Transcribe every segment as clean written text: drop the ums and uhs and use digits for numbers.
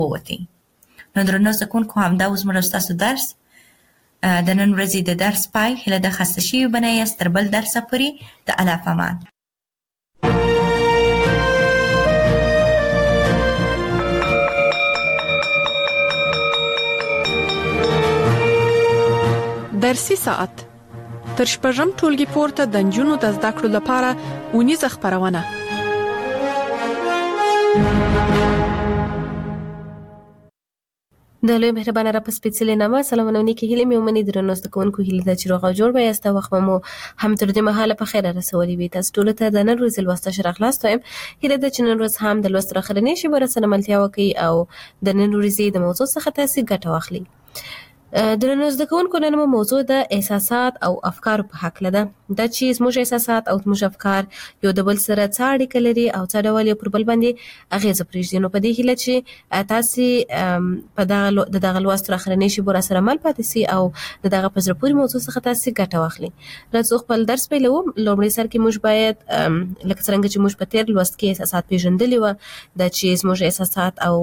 ووتې. نو درنو زده کوونکو، همدا اوس زموږ ستاسو درس د نن ورځې د درس پای. هیله ده خسته شوي به نه یاست. تر بل درسه پورې د الله په امان. درسي ساعت تر شپږم ټولګي پورته د نجونو د زده کړو لپاره اونیزه خپرونه. د لوی مهربانه رب سپېڅلې نامه سلامونه نیکې هیلې مې ومني. درنو زده کوونکو، هیله ده چې روغ او جوړ به یاست. وخت مو هم تر دې مهاله په خیر رسولي وي. تاسو ټولو ته د نن ورځې لوست اشاره خلاص وایم. هیله ده چې نن ورځ هم د لوست اخرنۍ شیبه راسره ملتیا وکړي او د نن ورځې د موضوع څخه تاسو ګټه واخلئ. درنو زده کوونکو، نن موضوع د احساسات او افکار په حق ده. دا چې زموږ احساسات او زموږ افکار یو د بل سره څه اړیکه لري او څه ډول یو پر بل باندې اغیزه پرېږدي. نو په دې هیله چې تاسو په دغه لوست اخرنۍ شیبه راسره مل پاتې سئ او دغه په زړه پورې موضوع څخه تاسو ګټه واخلئ. راځو خپل درس پیلوو. لومړی سر کې موږ باید لکه څنګه چې موږ په تیر لوست کې احساسات پیژندلي و، دا چې زموږ احساسات او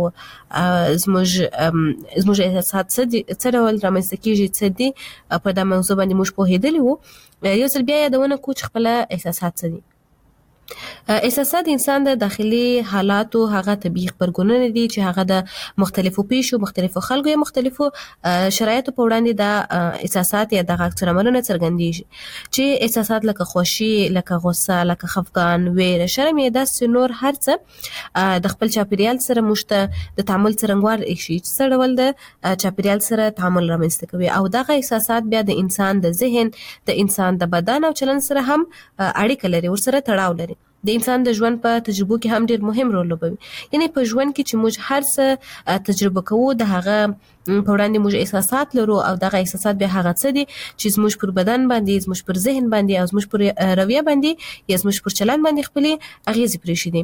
زموږ احساسات څه ډول رامنځته کیږي، څه دي، په دا موضوع باندې موږ پوهېدلي وو. یو ځل بیا یادونه کوو چې خپل احساسات څه دي. احساسات د انسان د داخلي حالاتو هغه طبیعي غبرګونونه دي چې هغه د مختلفو پیښو، مختلفو خلکو یا مختلفو شرایطو په وړاندې د احساسات یا دغه عکس العملونه څرګندېږي. چې احساسات لکه خوښي، لکه غوسه، لکه خفګان، ویره، شرم یا داسې نور هر څه د خپل چاپیریال سره موږ ته د تعامل څرنګوار ایښي چې څه ډول د چاپیریال سره تعامل رامنځته کوي. او دغه احساسات بیا د انسان د ذهن، د انسان د بدن او چلن سره هم اړیکه لري، ورسره تړاو لري. د انسان د ژوند په تجربو کې هم ډیر مهم رول لوبوي. یعنی په ژوند کې چې موږ هر څه تجربه کوو، د هغه په وړاندې موږ احساسات لرو او دغه احساسات بیا هغه څه دي چې زموږ پر بدن باندې، زموږ پر ذهن باندې او زموږ پر رویه باندې یا زموږ پر چلن باندې خپلې اغیزې پرېښودي.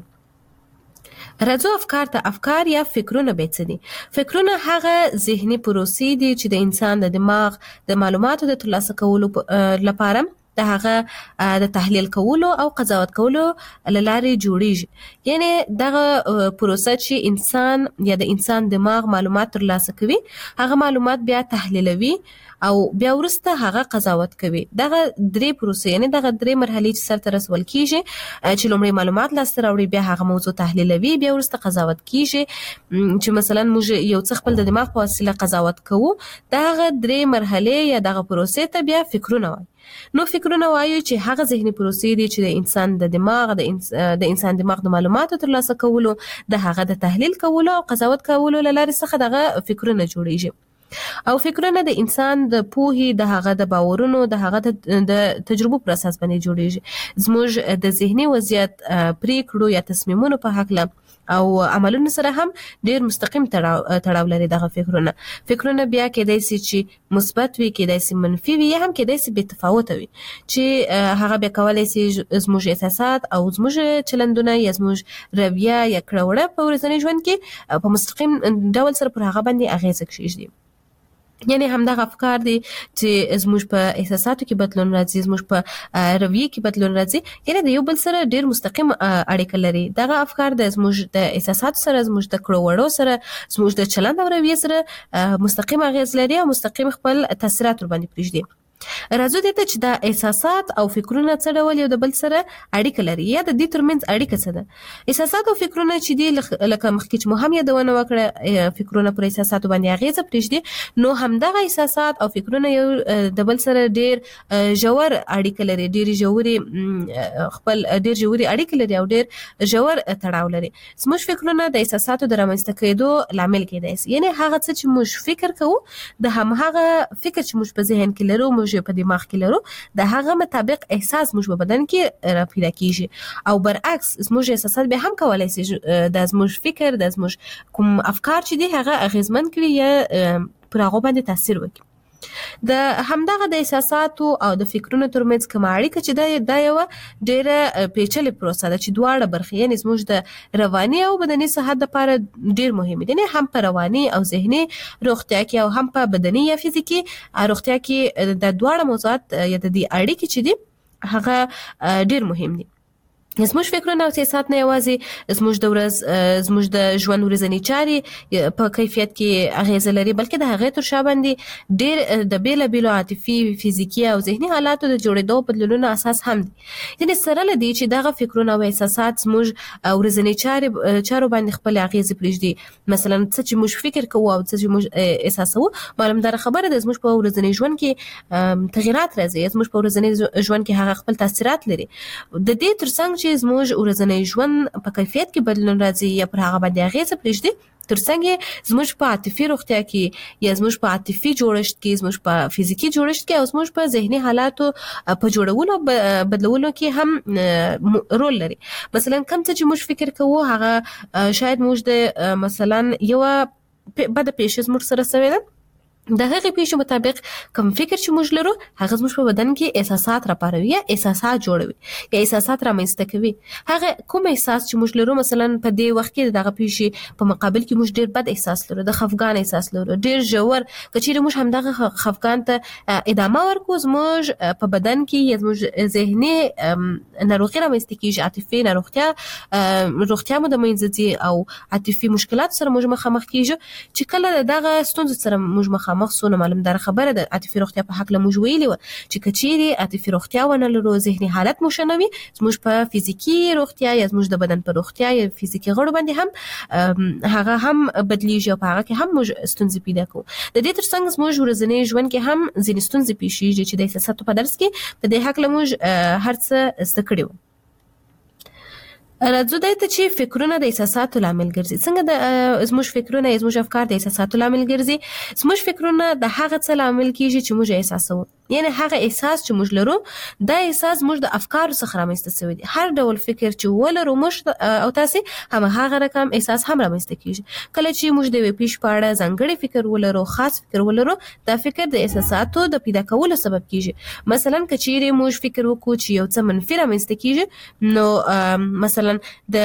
راځو افکار ته. افکار یا فکرونه به څه دي؟ فکرونه هغه ذهني پروسې دي چې د انسان د دماغ د معلوماتو د ترلاسه کولو لپاره د هغه د تحلیل کولو او قضاوت کولو لارې جوړیږي. یعنی دغه پروسه چې انسان یا د انسان دماغ معلومات ترلاسه کوي، هغه معلومات بیا تحلیلوي او بیا وروسته هغه قضاوت کوي. دغه درې پروسې، یعنی دغه درې مرحلې چې سرته رسول کیږي، چې لومړی معلومات لاسته راوړي، بیا هغه موضوع تحلیلوي، بیا وروسته قضاوت کیږي. چې مثلا موږ یو څه خپل د دماغ په وسیله قضاوت کوو، دغه درې مرحلې یا دغه پروسې ته بیا فکرونه وایي. نو فکرونه وایي چې هغه ذهني پروسې دي چې د انسان د دماغ د انسان دماغ د معلوماتو ترلاسه کولو، د هغه د تحلیل کولو او قضاوت کولو لارې څخه دغه فکرونه جوړیږي. او فکرونه د انسان د پوهې، د هغه د باورونو، د هغه د تجربو پر اساس باندې جوړیږي. زموږ د ذهني وضعیت، پریکړو یا تصمیمونو په هکله او عملونو سره هم ډیر مستقیم تړاو لري دغه فکرونه. فکرونه بیا کېدای شي چې مثبت وي، کېدای شي منفي وي، یا هم کېدای شي بې تفاوته وي، چې هغه بیا کولی شي زموږ احساسات او زموږ چلندونه یا زموږ رویه یا کړه وړه په ورځني ژوند کې په مستقیم ډول سره پر هغه باندې اغیزه کېږدي. یعنی همدغه افکار دي چې زموږ په احساساتو کې بدلون راځي، زموږ په رویه کې بدلون راځي، یعنی د یو بل سره ډیر مستقیم اړیکه لري. دغه افکار د زموږ د احساساتو سره، زموږ د کړو وړو سره، زموږ د چلند او رویه سره مستقیم اغیز لري او مستقیم خپل تاثیرات ور باندې پرېږدي. راځو دې ته چې دا احساسات او فکرونه څه ډول یو د بل سره اړیکه لري، یا د دې ترمنځ اړیکه څه ده. احساسات او فکرونه چې دي، لکه مخکې چې مو هم یادونه وکړه، فکرونه پر احساساتو باندې اغیزه پرېږدي. نو همدغه احساسات او فکرونه یو د بل سره ډیر ژور اړیکه لري، ډیر ژورې اړیکه لري او ډیر ژور تړاو لري. زموږ فکرونه د احساساتو د رامنځته کېدو لامل کېدای شي. یعنی هغه څه چې موږ فکر کوو، د همغه فکر چې موږ په ذهن کې لرو، موږ په دماغ کې لرو، د هغه مطابق احساس موږ په بدن کې پیدا کیږي. او برعکس زموږ احساسات به هم کولای شي د زموږ فکر، د زموږ کوم افکار چې دي هغه اغیزمن کړي یا پر هغه باندې تاثیر وکړي. د همدغه د احساساتو او د فکرونو ترمنځ کومه اړیکه چې دا یو ډیره پیچلې پروسه ده چې دواړه برخې، یعنی زموږ د رواني او بدني صحت لپاره ډیر مهم دي. یعنی هم په رواني او ذهني روغتیا کې او هم په بدني یا فزیکي روغتیا کې د دواړه موضوعات یا د دې اړیکې چې دي هغه ډیر مهم دي. زموږ فکرونه او احساسات نه یوازې زموږ د ورځ زموږ د ژوند ورځنی چارې په کیفیت کې اغیزه لري، بلکې د هغې تر شا باندې ډېر د بېلابېلو عاطفي، فزیکي او ذهني حالاتو د جوړېدو بدلونونو اساس هم دي. یعنې سره له دې چې دغه فکرونه او احساسات زموږ ورځنی چارو باندې خپل اغیزې پرېږدي، مثلا څه چې موږ فکر کوو او څه چې موږ احساسوو، معلومداره خبره ده زموږ په ورځني ژوند کې تغیرات راځي، زموږ په ورځني ژوند کې هغه خپل تاثیرات لري. د دې ترڅنګ چې زموږ ورځنی ژوند په کیفیت کې بدلون راځي یا پر هغه باندې اغیزه پرېږدي، ترڅنګ زموږ په عاطفي روغتیا کې یا زموږ په عاطفي جوړښت کې، زموږ په فزیکی جوړښت کې او زموږ په ذهني حالاتو په جوړولو بدلولو کې هم رول لري. مثلا کوم څه چې موږ فکر کوو هغه شاید موږ د مثلا یو بده پیښه زموږ سره شوې ده، د هغې پیښې مطابق کوم فکر چې موږ لرو هغه زموږ په بدن کې احساسات راپاروي یا احساسات جوړوي یا احساسات رامنځته کوي. هغه کوم احساس چې موږ لرو، مثلا په دې وخت کې دغه پیښې په مقابل کې موږ ډېر بد احساس لرو، د خفګان احساس لرو، ډېر ژور، که چیرې موږ همدغه خفګان ته ادامه ورکړو، زموږ په بدن کې یا زموږ ذهني ناروغي رامنځته کېږي، عاطفي روغتیا مو د منځه ځي او عاطفي مشکلات سره موږ مخامخ کېږو. چې کله دغه ستونزو سره موږ مخامخ سو، نو معلومداره خبره ده عاطفي روغتیا په حق له موږ ویلي وه چې که چیرې عاطفي روغتیا ونه لرو، ذهني حالت مو ښه نه وي، زموږ په فزیکي روغتیا یا زموږ د بدن په روغتیا یا فزیکي غړو باندې هم هغه هم بدلیږي او په هغه کې هم موږ ستونزې پیدا کوو. د دې ترڅنګ زموږ ورځنی ژوند کې هم ځینې ستونزې پیښیږي چې د احساساتو په درس کې په دې حق له موږ هر څه زده کړي وو. راځو دې ته چې فکرونه د احساساتو لامل ګرځي. څنګه زموږ فکرونه یا زموږ افکار د احساساتو لامل ګرځي؟ زموږ فکرونه د هغه څه لامل کیږي چې موږ احساسوو، یعنی هغه احساس چې موږ لرو دا احساس موږ د افکارو څخه رامنځته شوی دی. هر ډول فکر چې ولرو موږ او تاسو هغه رقم احساس هم رامنځته کیږي. کله چې موږ د یوې پیښې په اړه ځانګړی فکر ولرو، خاص فکر ولرو، دا فکر د احساساتو د پیدا کولو سبب کیږي. مثلا که چیرې موږ فکر وکړو چې یو څه منفي رامنځته کیږي، نو مثلا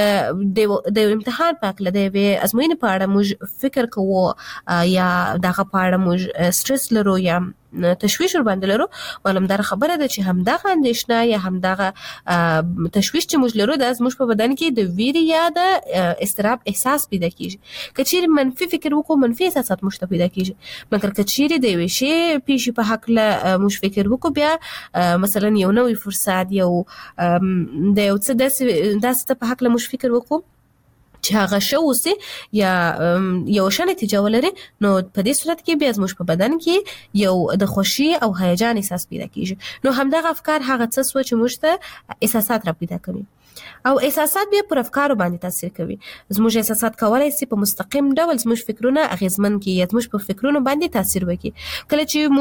د امتحان په اړه، د یوې ازموینې په اړه موږ فکر کوو یا دغه په اړه موږ سټرس لرو یا تشویش ور باندې لرو، معلومداره خبره ده چې همدغه اندېښنه یا همدغه تشویش چې موږ لرو دا زموږ په بدن کې د ویرې یا د اضطراب احساس پیدا کیږي. که چیرې منفي فکر وکړو، منفي احساسات موږ ته پیدا کیږي. مګر که چیرې د یوې شی پیښې په حق له موږ فکر وکړو، بیا مثلا یو نوی فرصت، یو د یو څه داسې په حق له موږ فکر وکړو چې هغه ښه اوسي یا یو ښه نتیجه ولري، نو په دې صورت کې بیا زموږ په بدن کې یو د خوښي او هیجان احساس پیدا کیږي. نو همدغه افکار هغه څه سوه چې موږ ته احساسات را پیدا کوي او احساسات بیا پر افکارو باندې تاثیر کوي. زموږ احساسات کولای شي په مستقیم ډول زموږ فکرونه اغیزمن کړي یا زموږ په فکرونو باندې تاثیر وکړي. کله چې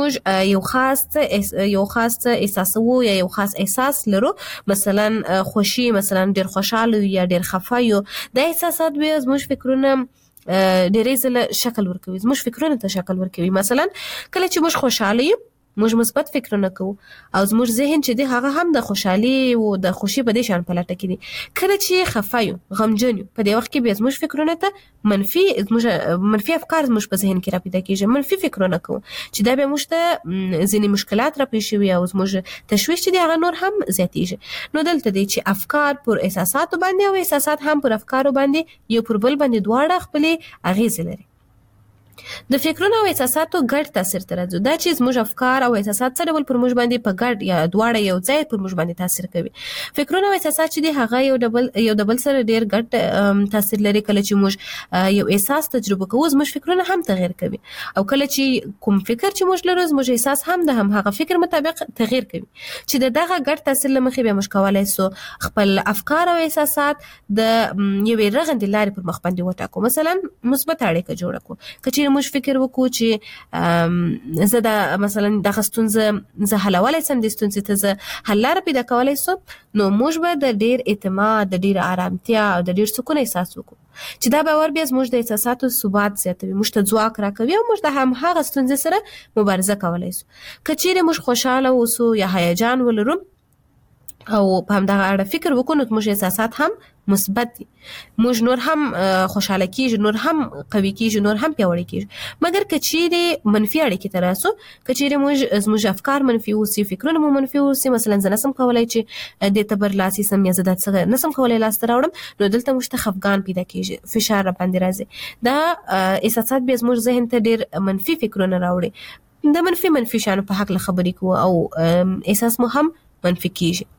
موږ یو خاص احساسوو یا یو خاص احساس لرو، مثلا خوشي، مثلا ډیر خوشاله یا ډیر خفه یو، دا احساسات بیا زموږ فکرونه ډیرې ځله شکل ورکوي، زموږ فکرونه ته شکل ورکوي. مثلا کله چې موږ خوشاله یو، موږ مثبت فکرونه کوو او زموږ ذهن چې دی هغه هم د خوشحالي او د خوشي په دې شان پلټه کې دي. کله چې خفه یو، غمجن یو، په دې وخت کې بیا زموږ فکرونه ته منفي افکار زموږ په ذهن کې را پیدا کېږي، منفي فکرونه کوو چې دا بیا موږ ته ځینې مشکلات را پیښ شوي او زموږ تشویش چې دی هغه نور هم زیاتېږي. نو دلته دی چې افکار پر احساساتو باندې او احساسات هم پر افکارو باندې یو پر بل باندې دواړه خپلې اغیزې لري. د فکرونو او احساساتو ګډ تاثیر ته راځو. دا چې زموږ افکار او احساسات څه ډول پر موږ باندې په ګډ یا دواړه یو ځای پر موږ باندې تاثیر کوي. فکرونه او احساسات چې دي هغه یو د بل سره ډیر ګډ تاثیر لري. کله چې موږ یو احساس تجربه کوو، زموږ فکرونه هم تغیر کوي، او کله چې کوم فکر چې موږ لرو، زموږ احساس هم د هغه فکر مطابق تغیر کوي. چې دغه ګډ تاثیر له مخې بیا موږ کولای سو خپل افکار او احساسات د یوې رغندې لارې پر مخ باندې وټاکو. مثلا مثبت اړیکه جوړه کړو. موږ فکر وکړو چې زه د مثلا دغه ستونزه زه حلولی سم، د ستونزې ته زه حل لاره پیدا کولی سم، نو موږ به د ډیر اعتماد، د ډیر آرامتیا او د ډیر سکون احساس وکړو چې دا باور بیا زموږ د احساساتو ثبات زیاتوي، موږ ته ځواک راکوي او موږ د همهغه ستونزې سره مبارزه کولی سو. که چیرې موږ خوشحاله اوسو یا هیجان ولرو، او په همدغه اړه فکر وکړو نو موږ احساسات هم مثبت دي، موږ نور هم خوشاله کیږو، نور هم قوي کیږو، نور هم پیاوړي کیږو. مګر کچېرې منفي اړیکې ته راسو، کچېرې زموږ افکار منفي اوسي، فکرونه مو منفي اوسي، مثلا زه نسم کولای چې دې ته برلاسي سم یا زه دا څه نسم کولای لاسته راوړم، نو دلته موږ ته خفګان پیدا کیږي، فشار را باندې راځي. دا احساسات به زموږ ذهن ته ډېر منفي فکرونه راوړي، د منفي شانو په حق له خبرې کوو او احساس مو هم منفي کیږي.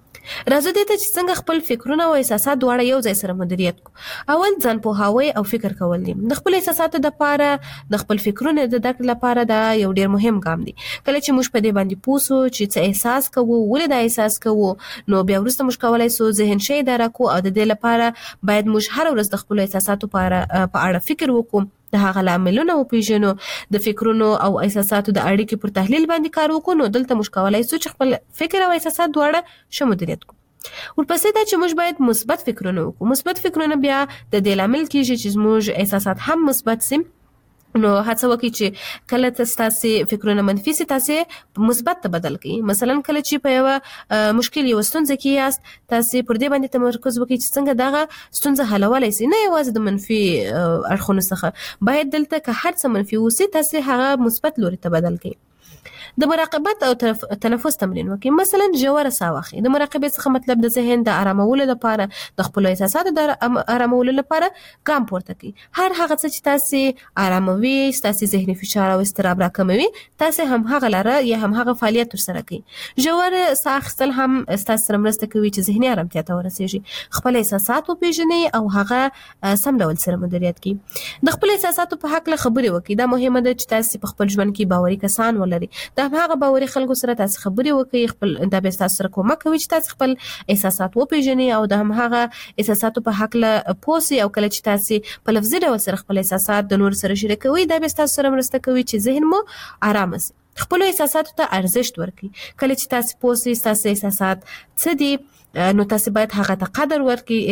راځو دې ته چې څنګه خپل فکرونه او احساسات دواړه یو ځای سره مدیریت کو. اول ځان پوهاوی او فکر کول دي. د خپل احساساتو لپاره، د خپل فکرونو د درک لپاره دا یو ډیر مهم ګام دی. کله چې موږ په دې باندې پوه شو چې څه احساس کوو، ولې دا احساس کوو، نو بیا وروسته موږ کولای شو ذهن شي اداره کو او د دې لپاره باید موږ هر ورځ د خپل احساساتو په اړه فکر وکړو، د هغه لاملونه وپیژنو، د فکرونو او احساساتو د اړیکې پر تحلیل باندې کار وکړو، نو دلته موږ کولای شو چې خپل فکر او احساسات دواړه ښه مدیریت کړو. ورپسې دا چې موږ باید مثبت فکرونه وکړو. مثبت فکرونه بیا د دې لامل کیږي چې موږ احساسات هم مثبت سي. نو هڅه وکړئ چې کله تاسو فکرونه منفي سي تاسو مثبت ته بدل کړئ. مثلا کله چې په یو مشکل یو ستونزه کې یاست، تاسو پر دې باندې تمرکز وکړئ چې څنګه دغه ستونزه حلولای شئ، نه یوازې د منفي اړخونو څخه. باید دلته که هر څه منفي وسی تاسو هغه مثبت لوري ته بدل کړئ. د مراقبت او تنفس تمرین وکړئ. مثلا ژوره ساه واخلئ. د مراقبې څخه مطلب د ذهن د آرامولو لپاره، د خپل احساساتو د آرامولو لپاره ګام پورته کړئ. هر هغه څه چې تاسو آراموي، تاسو ذهني فشار او اضطراب راکموي، تاسو هم هغه لاره یا هم هغه فعالیت ترسره کړئ. ژوره ساه اخیستل هم تاسو سره مرسته کوي چې ذهني آرامتیا ته ورسیږي، خپل احساسات وپیژنئ او هغه سم ډول سره مدیریت کړئ. د خپل احساساتو په حق له خبرې وکړئ. دا مهمه ده چې تاسو په خپل ژوند کې باوري کسان ولرئ. دا هغه باوري خلکو سره تاسو خبرې وکړئ، خپل دا به تاسو سره کومک کوي چې تاسو خپل احساسات وپیژنئ او د هم هغه احساساتو په حق له پوسي. او کله چې تاسو په لفظي ډول سره خپل احساسات د نور سره شریکوي، دا به تاسو سره مرسته کوي چې ذهن مو آرام شي. خپل احساساتو ته ارزښت ورکړئ. کله چې تاسو پوسي تاسو احساسات څه دي، نو تاسو باید هغه ته قدر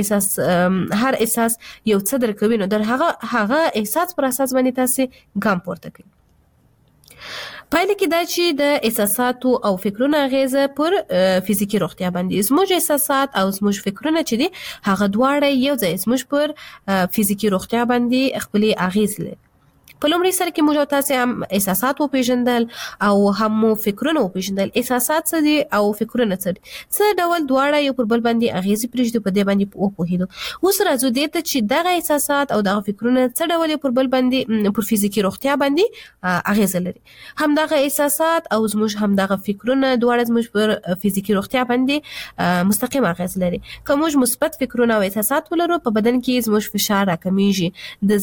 ورکړئ. هر احساس یو څه درکوي، نو در هغه احساس پر اساس باندې تاسو ګام پورته کړئ. پایله کې دا چې د احساساتو او فکرونو اغیزه پر فزیکی روغتیا باندې، زموږ احساسات او زموږ فکرونه چې دي هغه دواړه یو ځای زموږ پر فزیکی روغتیا باندې خپل اغیز لري. په لومړي سره کې موږ تاسو هم احساسات وپیژندل او هم فکرونه وپیژندل. احساسات څه دي او فکرونه څه دي، څه ډول دواړه یو پر بل باندې اغیز پرېږدي، په دې باندې وپوهیدو. اوس راځو دې ته چې دغه احساسات او دغه فکرونه څه ډول پر بل باندې پر فزیکی روغتیا باندې اغیز لري. هم دغه احساسات او زموږ هم دغه فکرونه دواړه زموږ پر فزیکی روغتیا باندې مستقیم اغیز لري. که موږ مثبت فکرونه او احساسات ولرو، په بدن کې زموږ فشار راکمیږي، د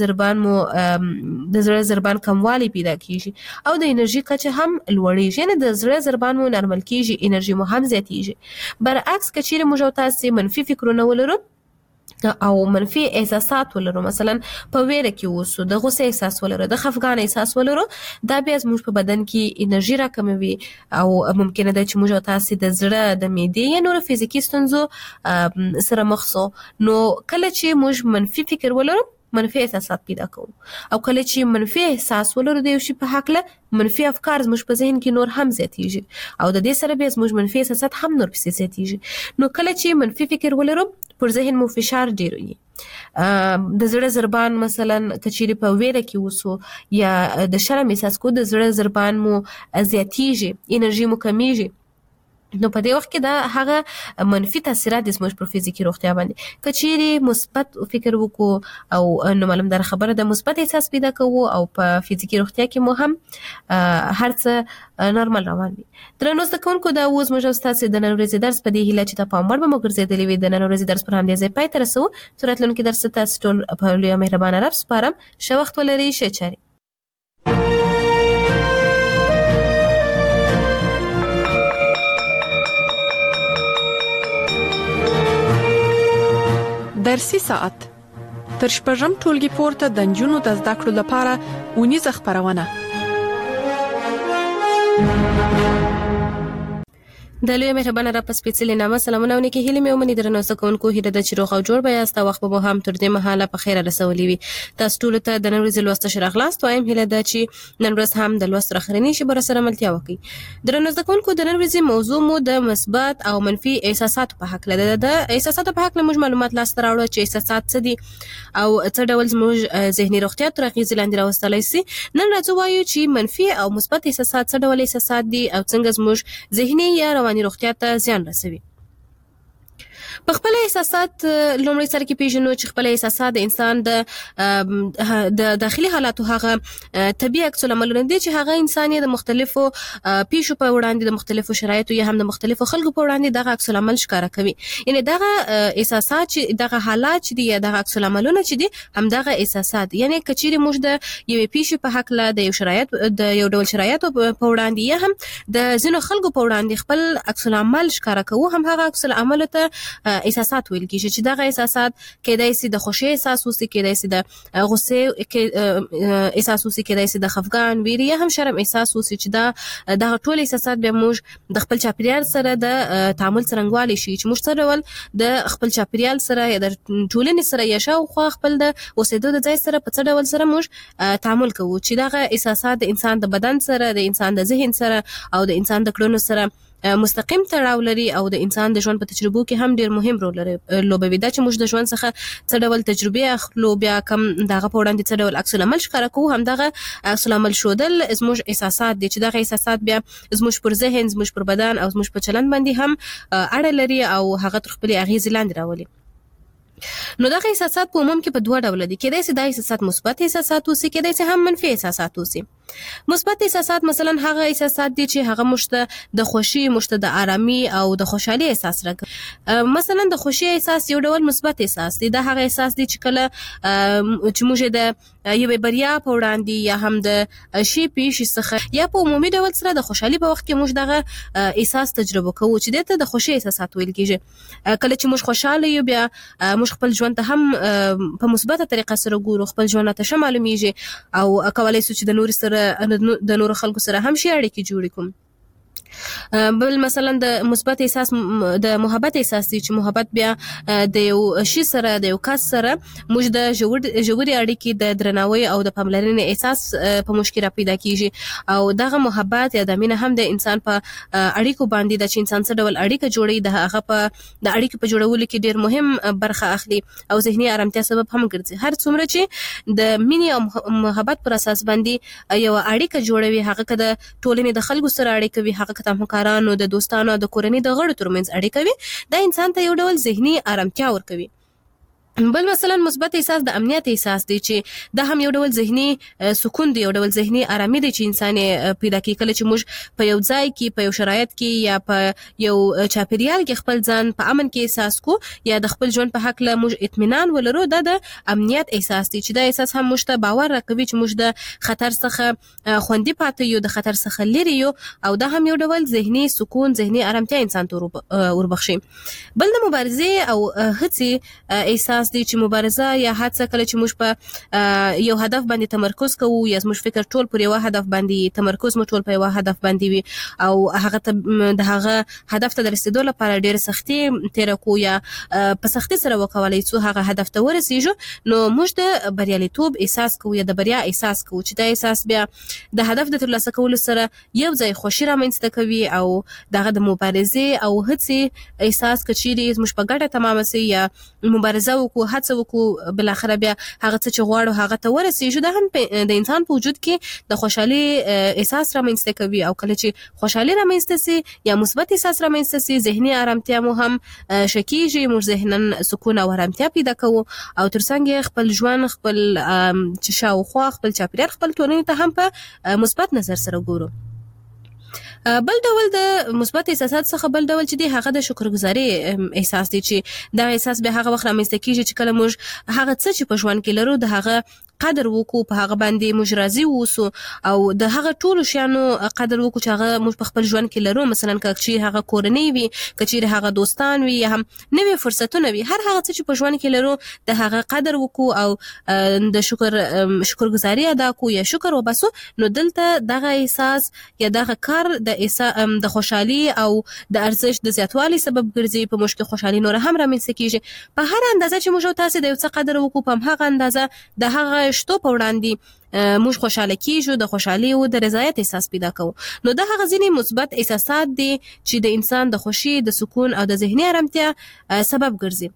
زړه ضربان کموالی پیدا کیږي او د انرژي کچه هم لوړیږي. نه د زړه ضربان مو نرمل کیږي، انرژي مو هم زیاتیږي. برعکس کچېره موږ تاسو منفي فکرونه ولرو او منفي احساسات ولرو، مثلا په ویره کې اوسو، د غوسه احساس ولرو، د خفګان احساس ولرو، دا بیا زموږ په بدن کې انرژي راکموي او ممکنه ده چې موږ تاسو د زړه، د معدې یا نور فزیکی ستونزو سره مخ شو. نو کله چې موږ منفي فکر ولرو، منفي احساسات پیدا کوو، او کله چې منفي احساس ولرو د یو شي په حق له منفي افکار زموږ په ذهن کې نور هم زیاتیږي او د دې سره به زموږ منفي احساسات هم نور پسې زیاتیږي. نو کله چې منفي فکر ولرو، پر ذهن مو فشار ډیر وي، د زړه ضربان مثلا کچېرې په ویره کې وسو یا د شرم احساس کو، د زړه ضربان مو زیاتیږي، انرژي مو کمیږي. نو په دې وخت کې دا هغه منفي تاثیرات د زموږ پر فزیکی روغتیا باندې. کچېرې مثبت فکر وکړو او نو معلوم در خبره د مثبت احساس پیدا کوو او په فزیکی روغتیا کې مو هم هر څه نورمال روان وي. درنو زده کوونکو، دا اوس موږ ستاسو د نن ورځې درس په دې هیله چې ته پام وړ به مو ګرځېدلی وي. د نن ورځې درس پر همدې ځای پای ته رسوو. تر راتلونکي درس تاسو ټول په لوی مهربانه رب سپارم. ښه وخت ولرئ، ښه چارې. درسي ساعت تر شپږم ټولګي پورته د نجونو د زده کړو لپاره اونیزه خپرونه. د لوی مهربانه را په سپېڅلې نامه سلامونه او نیکې هیلې مې ومني درنو زده کوونکو هیله ده چې روغ او جوړ به یاست او وخت به مو هم تر دې مهاله په خیره رسولی وي. تاسو ټولو ته د نن ورځې لوست ښه راغلاست. وایم هیله ده چې نن ورځ هم د لوست راخرنی شي به سره ملتیا وکړي. درنو زده کوونکو د نن ورځې موضوع مو د مثبت او منفي احساساتو په حق لده. د احساساتو په حق له موږ معلومات لاسته راوړو چې احساسات څه دي او څه ډول زموږ ذهني روغتیا تر اغېزې لاندې راوستلی سي. نن راځو وایو چې منفي او مثبت احساسات څه ډول احساسات دي او څنګه زموږ ذهني یا رواني روغتیا ته زیان رسوي. په خپل احساسات لومړی سره کې پیژنو چې خپل احساسات د انسان د داخلي حالاتو هغه طبيعي عکس العملونه دي چې هغه انسان د مختلفو پیښو په وړاندې د مختلفو شرایطو یا هم د مختلفو خلکو په وړاندې دغه عکس العمل ښکاره کوي. یعنی دغه احساسات چې دغه حالات چې دي یا دغه عکس العملونه چې دي هم دغه احساسات یعنی کچېرې موږ د یوې پیښې په حق له د یو شرایط د یو ډول شرایطو په وړاندې یا هم د ځینو خلکو په وړاندې خپل عکس العمل ښکاره کوو هم هغه عکس العمل ته احساسات ویل کیږي چې دغه احساسات کېدای شي د خوشي احساس وسی کېدای شي د غصې احساس وسی کېدای شي د خفګان ویری یا هم شرم احساس وسی چې دا ټول احساسات به موږ د خپل چاپیریال سره د تعامل څرنګوالي شي چې موږ سره ول د خپل چاپیریال سره یا د ټولنې سره یا شاوخوا خپل د اوسېدو د ځای سره په څه ډول سره موږ تعامل کوو چې دغه احساسات د انسان د بدن سره د انسان د ذهن سره او د انسان د کړنو سره مستقیم تړاو لري او د انسان د ژوند په تجربو کې هم ډیر مهم رول لوبوي. دا چې موږ د ژوند څخه څه ډول تجربه اخلو بیا کم دغه په وړاندې څه ډول عکس العمل ښکاره کوو هم دغه عکس العمل شودل زموږ احساسات دي چې دغه احساسات بیا زموږ پر ذهن زموږ پر بدن او زموږ په چلند باندې هم اړه لري او هغه تر خپل اغیز لاندې راولي. نو دغه احساسات په عموم کې په دوه ډول دي. کېدای شي دا احساسات مثبت احساسات وسی کېدای شي هم منفي احساسات وسی. مثبت احساسات مثلا هغه احساسات دي چې هغه مشته د خوشي مشته د آرامي او د خوشحالي احساس راکوي. مثلا د خوشي احساس یو ډول مثبت احساس دی. دا هغه احساس دی چې کله چې موږ د یوې بریا په وړاندې یا هم د شی پیښې څخه یا په عمومي ډول سره د خوشحالي په وخت کې موږ دغه احساس تجربه کوو چې دته د خوشي احساسات ویل کېږي. کله چې موږ خوشاله یو بیا موږ خپل ژوند ته هم په مثبته طریقه سره ګورو خپل ژوند ته ښه معلومیږي او کولای شو چې د نور سره د نور خلکو سره هم شي اړیکې جوړې کوم. بل مثلا د مثبت احساس د محبت احساس دی چې محبت بیا د یو شي سره د یو کس سره موږ د ژورې اړیکې د درناوي او د پاملرنې احساس په موږ کې را پیدا کیږي او دغه محبت یا د مینه هم د انسان په اړیکو باندې د چې انسان سره ډول اړیکه جوړي د هغه په د اړیکو په جوړولو کې ډیر مهم برخه اخلي او ذهني آرامتیا سبب هم ګرځي. هر څومره چې د مینې او محبت پر اساس باندې یو اړیکه جوړوي هغه کده ټولنې د خلکو سره اړیکه وي هغه د همکارانو د دوستانو د کورنۍ د غړو ترمنځ اړیکه وي دا انسان ته یو ډول ذهني آرامتیا ورکوي. بل مثلا مثبت احساس د امنیت احساس دی چې دا هم یو ډول ذهني سکون دی یو ډول ذهني آرامي دی چې انسان پیدا کوي کله چې موږ په یو ځای کې په یو شرایط کې یا په یو چاپیریال کې خپل ځان په امن کې احساس کو یا د خپل ژوند په حق له موږ اطمینان ولرو دا د امنیت احساس دی چې دا احساس هم موږ ته باور راکوي چې موږ د خطر څخه خوندي پاتې یو د خطر څخه لري یو او دا هم یو ډول ذهني سکون ذهني آرامتیا انسان ته وربخشي. بل د مبارزې او هڅې احساس دی چې مبارزه یا هڅه کله چې موږ په یو هدف باندې تمرکز کوو یا موږ فکر ټول پر یو هدف باندې تمرکز مو ټول په یو هدف باندې وي او هغه د هغه هدف ته رسیدو لپاره ډېر سختي تیر کو یا په سختي سره وکولای شو هغه هدف ته ورسیږو نو موږ د بریالیتوب احساس کوو یا د بریا احساس کوو چې دا احساس بیا د هدف د ترلاسه کولو سره یو ځای خوشي رامنځته کوي او دغه د مبارزې او هڅې احساس کچېري موږ په ګډه تمام سي یا مبارزه وکړو هڅه وکړو بل اخر بیا هغه څه چې غواړو هغه ته ورسیږو دا هم د انسان په وجود کې د خوشحالي احساس رامنځته کوي او کله چې خوشحالي رامنځته سي یا مثبت احساس رامنځته سي ذهني آرامتیا مو هم شکیږي موږ ذهنن سکون او آرامتیا پیدا کوو او ترڅنګ خپل ژوند خپل چې شاوخوا خپل چاپیریال خپل ټولنې ته هم په مثبت نظر سره ګورو. بل ډول د مثبت احساسات څخه بل ډول چې دی هغه د شکرګزاري احساس دی چې دا احساس به هغه وخت رامنځته کیږي چې کله موږ هغه څه چې په ژوند کې لرو د هغه قدر وکړو، په هغه باندې موږ راضي اوسو او د هغه ټولو شیانو قدر وکړو چې هغه موږ په خپل ژوند کې لرو. مثلا که چیرې هغه کورنۍ وي، که چیرې هغه دوستان وي، یا هم نوي فرصتونه وي، هر هغه څه چې په ژوند کې لرو د هغه قدر وکړو او د شکرګزاري ادا کړو یا شکر وباسو. نو دلته دغه احساس یا دغه کار د خوشحالي او د ارزښت د زیاتوالي سبب ګرځي. په موږ کې خوشحالي نور هم رامنځته کیږي. په هر اندازه چې موږ تاسو د یو څه قدر وکړو، په هغه اندازه د هغه شتو په وړاندې موږ خوشاله کیږو، د خوشحالي او د رضایت احساس پیدا کوو. نو دا هغه ځینې مثبت احساسات دي چې د انسان د خوشي، د سکون او د ذهني آرامتیا سبب ګرځي.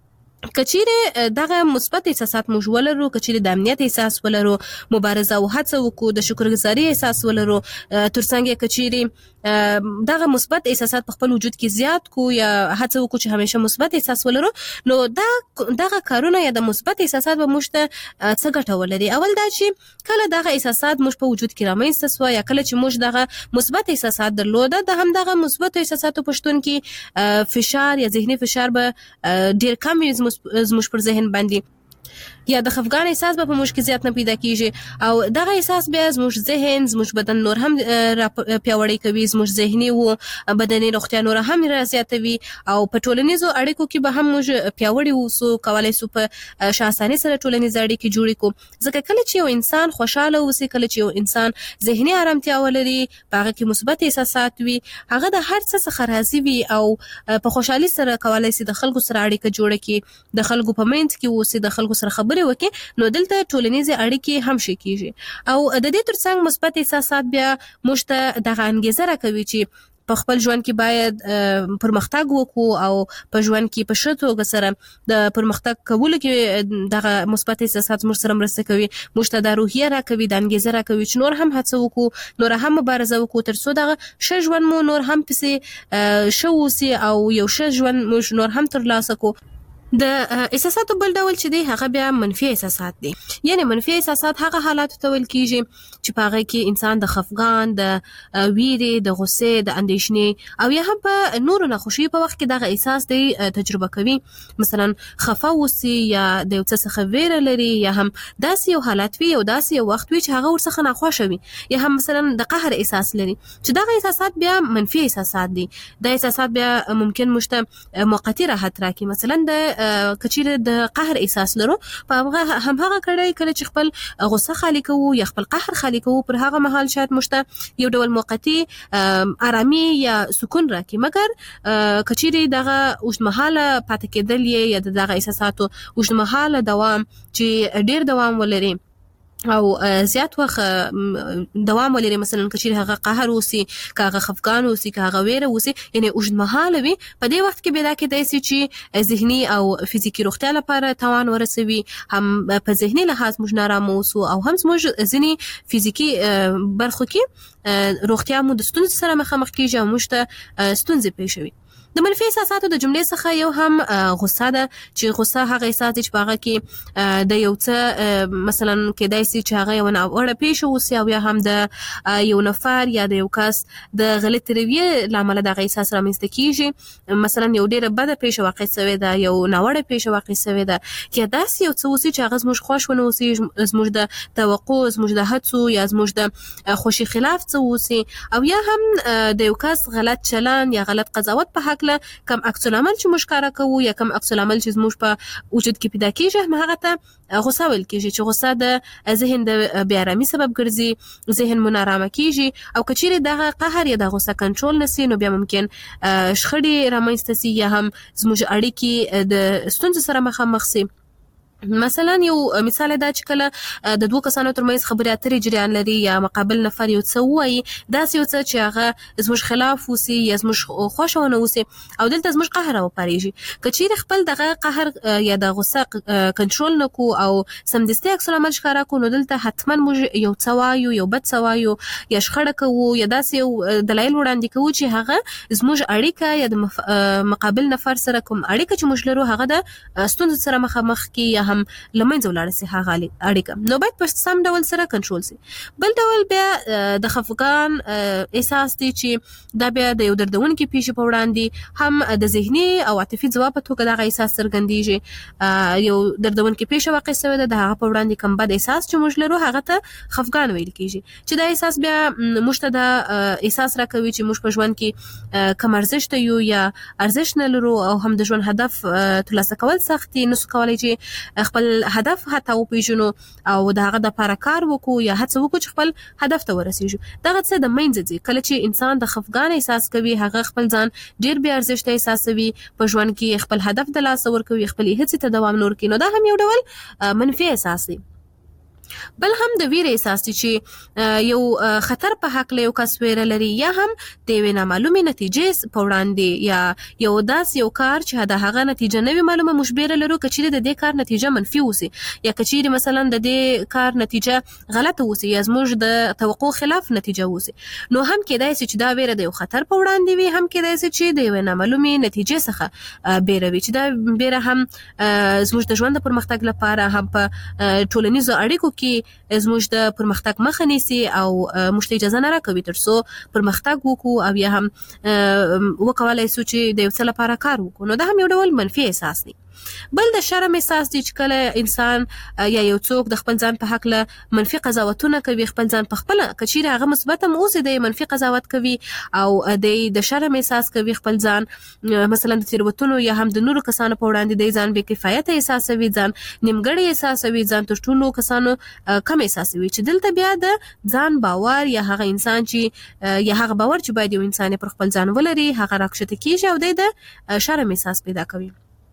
کچیرې دغه مثبت احساسات موږ ولرو، کچیرې د امنیت احساس ولرو، مبارزه او هڅه وکړو، د شکرګزاري احساس ولرو، ترڅنګ کچیرې دغه مثبت احساسات په خپل وجود کې زیات کو یا هڅه وکړو چې همیشه مثبت احساس ولرو، نو دغه کارونه یا د مثبت احساسات به موږ ته څه ګټه ولري. اول دا چې کله دغه احساسات موږ په وجود کې رامنځته سوه، یا کله چې موږ دغه مثبت احساسات درلوده، د همدغه مثبت احساساتو په شتون کې فشار یا ذهني فشار به ډیر کم وي زموږ پر ذهن باندې، یا د خفګان احساس به په موږ کې زیات نه پیدا کیږي. او دغه احساس بیا زموږ ذهن، زموږ بدن نور هم پیاوړی کوي، زموږ ذهني او بدني روغتیا نور هم زیاتوي، او په ټولنیزو اړیکو کې به هم موږ پیاوړي اوسو، کولای سو په شاساني سره ټولنیز اړیکې جوړې کړو. ځکه کله چې یو انسان خوشاله اوسي، کله چې یو انسان ذهني آرامتیا ولري، په هغه کې مثبت احساسات وي، هغه د هر څه څخه راضي وي او په خوشحالي سره کولای سي د خلکو سره اړیکه جوړه کړي، د خلکو په منځ کې اوسي، د خلکو سره خبرې وکړي. نو دلته ټولنیزې اړیکې هم ښې کیږي. او د دې ترڅنګ مثبت احساسات بیا موږ ته دغه انګیزه راکوي چې په خپل ژوند کې باید پرمختګ وکړو او په ژوند کې په ښه توګه سره د پرمختګ کولو کې دغه مثبت احساسات موږ سره مرسته کوي، موږ ته دا روحیه راکوي، دا انګیزه راکوي چې نور هم هڅه وکړو، نور هم مبارزه وکړو، تر څو دغه ښه ژوند مو نور هم پسې ښه اوسي او یو ښه ژوند موږ نور هم ترلاسه کړو. د احساساتو بل ډول چې دی هغه بیا منفي احساسات دي. یعنی منفي احساسات هغه حالات ته ویل کیږي چې په هغه کې انسان د خفګان، د ویرې، د غصې، د اندېښنې او یا هم په نورو ناخوشي په وخت کې دغه احساس دی تجربه کوي. مثلا خفه اوسي یا د یو څه څخه ویره لري، یا هم داسې یو حالت وي او داسې یو وخت وي چې هغه ورڅخه ناخوښه وي، یا هم مثلا د قهر احساس لري، چې دغه احساسات بیا منفي احساسات دي. دا احساسات بیا ممکن موږ ته موقتي راحت راکړي. مثلا د کچیرې د قهر احساس لرو، په هغه همغه کله چې خپل غصه خالي کوو یا خپل قهر خالي کوو، پر هغه مهال شاید موږ ته یو ډول موقتي آرامي یا سکون راکړي. مګر کچیرې دغه اوږدمهاله پاتې کېدل یا دغه احساساتو اوږدمهاله دوام چې ډیر دوام ولري او زیات وخت دوام ولري، مثلا کچیرې هغه قهر اوسي، که هغه خفګان اوسي، که هغه ویره اوسي، یعنی اوږدمهاله وي، په دې وخت کې پیدا کېدای شي چې ذهني او فزیکي روغتیا لپاره تاوان ورسوي. هم په ذهني لحاظ موږ نارامه اوسو او هم موږ ځینې فزیکي برخو کې روغتیا مو د ستونزې سره مخامخ کیږي او موږ ته ستونزې پیښوي. د منفي احساساتو د جملې څخه یو هم غصه ده، چې غصه هغه احساس دی چې په هغه کې د یو څه مثلا کېدای شي چې هغه یو ناوړه پیښه وسي او یا هم د یو نفر یا د یو کس د غلط رویې له امله دغه احساس رامنځته کیږي. مثلا یو ډیره بده پیښه واقع شوې ده، یو ناوړه پیښه واقع شوې ده، یا داسې یو څه وسي چې هغه زموږ خوښ ونه وسي، زموږ د توقع، زموږ د هڅو یا زموږ د خوښي خلاف څه وسي، او یا هم د یو کس غلط چلند یا غلط قضاوت په حق کم عکس العمل چې موږ کار کوو یا کم عکس العمل چې زموږ په وجود کې پیدا کیږي، هغه ته غصه ویل کیږي. چې غصه د ذهن د بې آرامي سبب ګرځي، ذهن مو نارامه کیږي، او کچیرې دغه قهر یا د غصه کنټرول نسی، نو بیا ممکن شخړې رامنځته سي یا هم زموږ اړیکې د ستونزو سره مخامخ سي. مثلا یو مثال دا چې کله د دوه کسانو ترمنځ خبرې اترې جریان لري یا مقابل نفر یو څه وایي، داسې یو څه چې هغه زموږ خلاف وسي یا زموږ خوښه ونه وسي او دلته زموږ قهر وپارېږي. که چیرې خپل دغه قهر یا د غصه کنټرول نه کړو او سمدستي عکس العمل ښکاره کړو، نو دلته حتما موږ یو څه وایو، یو بد څه وایو، یا شخړه کوو، یا داسې یو دلایل وړاندې کوو چې هغه زموږ اړیکه یا د مقابل نفر سره کوم اړیکه چې موږ لرو هغه د ستونزو سره مخامخ کړي یا هم لمنځه ولاړ سي هغه اړیکه، نو باید په سم ډول سره کنټرول سي. بل ډول بیا د خفګان احساس دی چې دا بیا د یو دردونکي پیښې په وړاندې هم د ذهني او عاطفي ځواب په توګه دغه احساس څرګندېږي. یو دردونکي پیښه واقع شوې ده، د هغه په وړاندې کوم بد احساس چې موږ لرو هغه ته خفګان ویل کېږي، چې دا احساس بیا موږ ته دا احساس راکوي چې موږ په ژوند کې کم ارزښت یو یا ارزښت نه لرو او هم د ژوند هدف ترلاسه کول سخت دي، نسو کولی چې خپل هدف حتی وپېژنو او د هغه دپاره کار وکړو یا هڅه وکړو چې خپل هدف ته ورسېږو. دغه څه د منځه ځي. کله چې انسان د خفګان احساس کوي هغه خپل ځان ډېر بې ارزښته احساسوي، په ژوند کې خپل هدف د لاسه ورکوي، خپلې هڅې ته دوام نه ورکوي، نو دا هم یو ډول منفي احساس دی. بل هم د ویرې احساس دی چې یو خطر په حق یو کس ویره لري یا هم د یوې نامعلومې نتیجې په وړاندې یا یو داسې یو کار چې د هغه نتیجه نه وي معلومه، موږ بیره لرو که چیرې د دې کار نتیجه منفي اوسي یا که چیرې مثلا د دې کار نتیجه غلطه اوسي یا زموږ د توقع خلاف نتیجه اوسي، نو هم کېدای شي چې دا ویره د یو خطر په وړاندې وي، هم کېدای شي چې د یوې نامعلومې نتیجې څخه بیره وي، چې دا بیره هم زموږ د ژوند د پرمختګ لپاره هم په ټولنیزو اړیکو کې زموږ د پرمختګ مخه نیسي او موږ ته اجازه نه راکوي تر څو پرمختګ وکړو او یا هم وکولای شو چې د یو څه لپاره کار وکړو، نو دا هم یو ډول منفي احساس دی. بل د شرم احساس دی چې کله انسان یا یو څوک د خپل ځان په حق له منفي قضاوتونه کوي، خپل ځان په خپل کچیر هغه مثبت هم اوسي د منفي قضاوت کوي او د شرم احساس کوي، خپل ځان مثلا د تیروتنو یا هم د نورو کسانو په وړاندې د ځان بې کفایت احساسوي، ځان نیمګړی احساسوي، ځان تر ټولو کسانو کم احساسوي، چې دلته بیا د ځان باور یا هغه انسان چې یا هغه باور چې باید یو انسان پر خپل ځان ولري هغه راکښته کیږي او د شرم احساس پیدا کوي.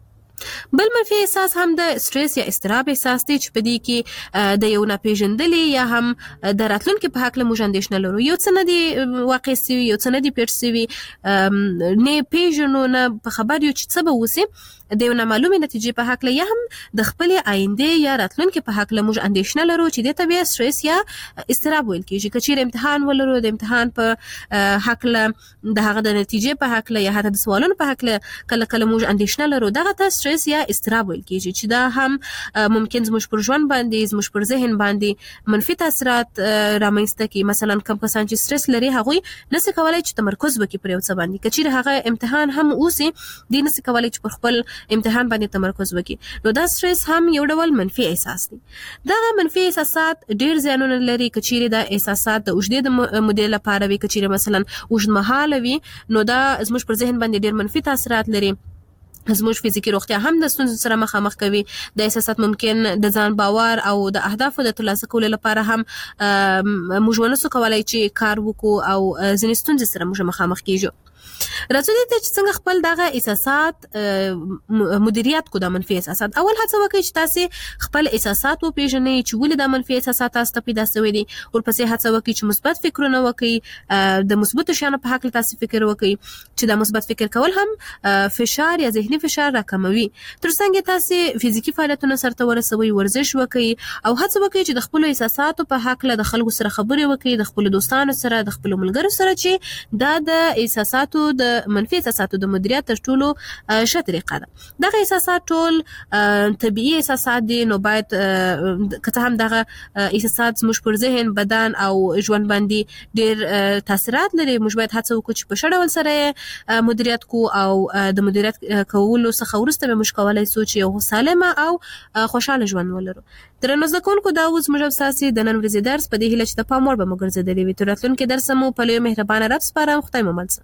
بل منفي احساس هم د سټرس یا اضطراب احساس دی چې په دې کې د یو ناپېژندلي یا هم د راتلونکي په حق له موږ اندېښنه لرو، یو څه نه دي واقع سوي، یو څه نه دي پېښ سوي، نه پېژنو، نه په خبر یو چې څه به وسي، د یو نامعلومې نتیجې په حق له یا هم د خپلې آینده یا راتلونکي په حق له موږ اندېښنه لرو چې دې ته بیا سټرس یا اضطراب ویل کېږي. که چیرې امتحان ولرو، د امتحان په حق له د هغه د نتیجې په حق له یا حتی د سوالونو په حق له کله کله موږ اندېښنه لرو، دغه ته سټرس یا اضطراب ویل کېږي، چې دا هم ممکن زموږ پر ژوند باندې، زموږ پر ذهن باندې منفي تاثیرات رامنځته کړي. مثلا کوم کسان چې سټرس لري هغوی نسي کولای چې تمرکز وکړي پر یو څه باندې، که چیرې هغه امتحان هم اوسي دوی نسي کولای چې پر خپل امتحان باندې تمرکز وکړي، نو دا سټرس هم یو ډول منفي احساس دی. دغه منفي احساسات ډېر زیانونه لري، که چیرې دا احساسات د اوږدې مودې لپاره وي، که چیرې مثلا اوږدمهاله وي، نو دا زموږ پر ذهن باندې ډېر منفي تاثیرات لري، زموږ فزیکي روغتیا هم د ستونزو سره مخامخ کوي. د احساسات ممکن د ځان باور او د اهدافو د ترلاسه کولو لپاره هم موږ ونسو کولای چې کار وکړو او ځینې ستونزې سره موږ مخامخ کیږو. راځو دې ته چې څنګه خپل دغه احساسات مدیریت کو د منفي احساسات. اول هڅه وکړئ چې تاسو خپل احساسات وپېژنئ چې ولې د منفي احساسات تاسو ته پیدا شوي دي، ورپسې هڅه وکړئ چې مثبت فکرونه وکړئ، د مثبتو شیانو په حق تاسو فکر وکړئ چې د مثبت فکر کول هم فشار یا ذهني فشار راکموي. ترڅنګ تاسو فزیکی فعالیتونه سرته ورسوي، ورزش وکړئ او هڅه وکړئ چې د خپل احساساتو په حق له خلکو سره خبرې وکړئ، د خپل دوستانو سره، د خپل ملګرو سره، چې دا د احساساتو د منفي احساساتو د مدیریت تر ټولو ښه طریقه ده. دغه احساسات ټول طبیعي احساسات دي، نو باید که څه هم دغه احساسات زموږ پر ذهن، بدن او ژوند باندې ډېر تاثیرات لري، موږ باید هڅه وکړو چې په ښه ډول سره مدیریت کو او د مدیریت کولو څخه وروسته به موږ کولی شو چې یو سالمه او خوشحاله ژوند ولرو. درنو زده کوونکو، دا اوس موږ ستاسې د نن ورځې درس په دې هیله چې د پام وړ به مو ګرځېدلی وي. تر راتلونکي درسه مو په لوی مهربانه رب سپارم. خدای مو مل شه.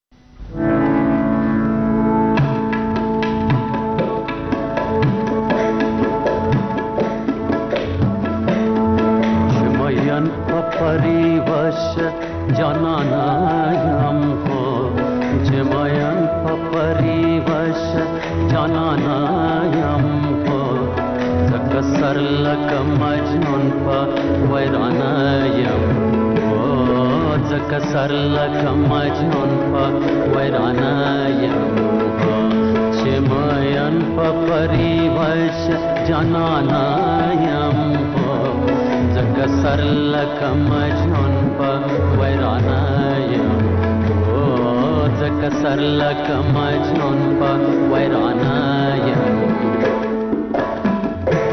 پریوش جانانایم هو جمایم پریوش جانانایم هو زکه سر لکه مجنون په ویرانایم هو زکه سر لکه مجنون په ویرانایم هو جمایم پریوش جانانایم هو زکه سر لکه مجنون په ویرانایم او زکه سر لکه مجنون په ویرانایم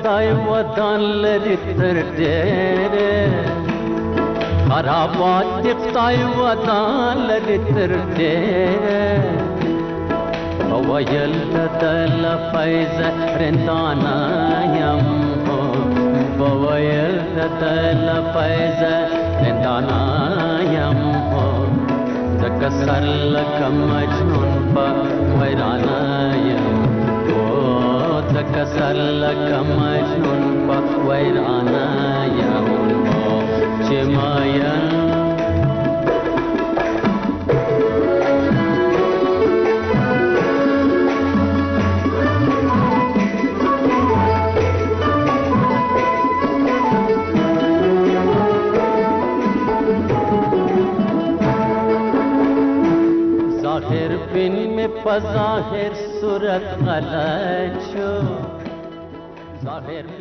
خدای ودان لري تر ډېره خرابات دی خدای ودان لري تر ډېره وویل دل فیض رندانا یم وویل دل فیض رندانا یم زکه سر لکه مجنون په ویرانا یم زکه سر لکه مجنون په ویرانا یم چې ماین ظاهر بن میں پظاہر صورت غلط شو ظاہر